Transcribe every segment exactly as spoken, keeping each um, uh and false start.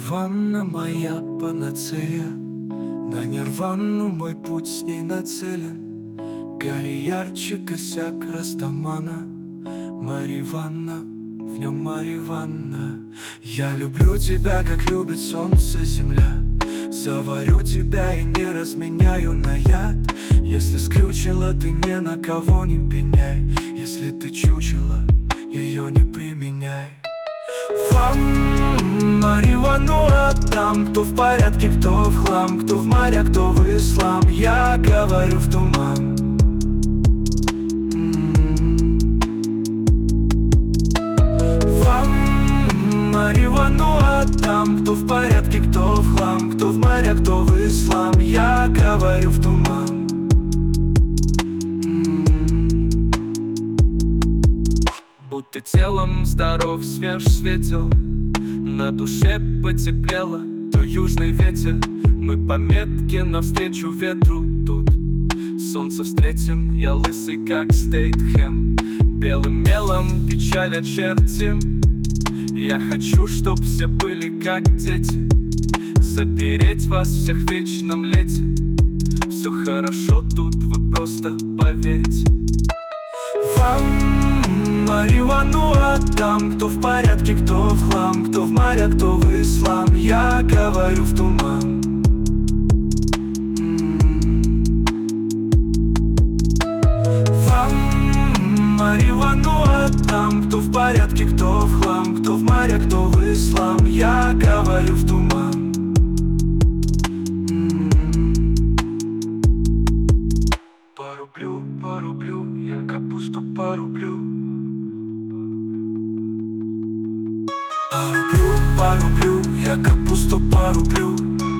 Марихуана моя панацея, на нирвану мой путь с ней нацелен. Гори ярче косяк Растамана, марихуана, в нем марихуана. Я люблю тебя, как любит солнце земля. Заварю тебя и не разменяю на яд. Если скрючила, ты ни на кого не пеняй. Если ты чучела, ее не применяй. Вам марихуану отдам, кто в порядке, кто в хлам, кто в море, кто в ислам. Я говорю в туман. Вам марихуану отдам, кто в порядке, кто в хлам, кто в море, кто в ислам. Я говорю в туман. Будто телом здоров, свеж, светел, на душе потеплело, то южный ветер. Мы по метке навстречу ветру тут. Солнце встретим, я лысый, как Стейтхэм. Белым мелом печаль очертим. Я хочу, чтоб все были как дети, запереть вас всех в вечном лете. Все хорошо тут, вы просто поверьте. Вам марихуану отдам, кто в порядке, кто в хлам, кто в море, кто в ислам. Я говорю в туман. Вам марихуану отдам, кто в порядке, кто в хлам, кто в море, кто в ислам. Я говорю в туман. Порублю, порублю, я капусту порублю. Порублю, порублю, я капусту порублю.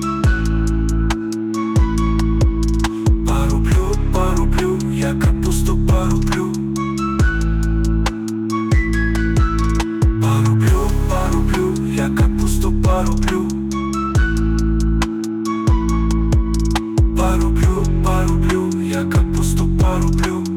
Порублю, порублю, я капусту порублю. Порублю, порублю, я капусту порублю. Порублю, порублю, я капусту порублю.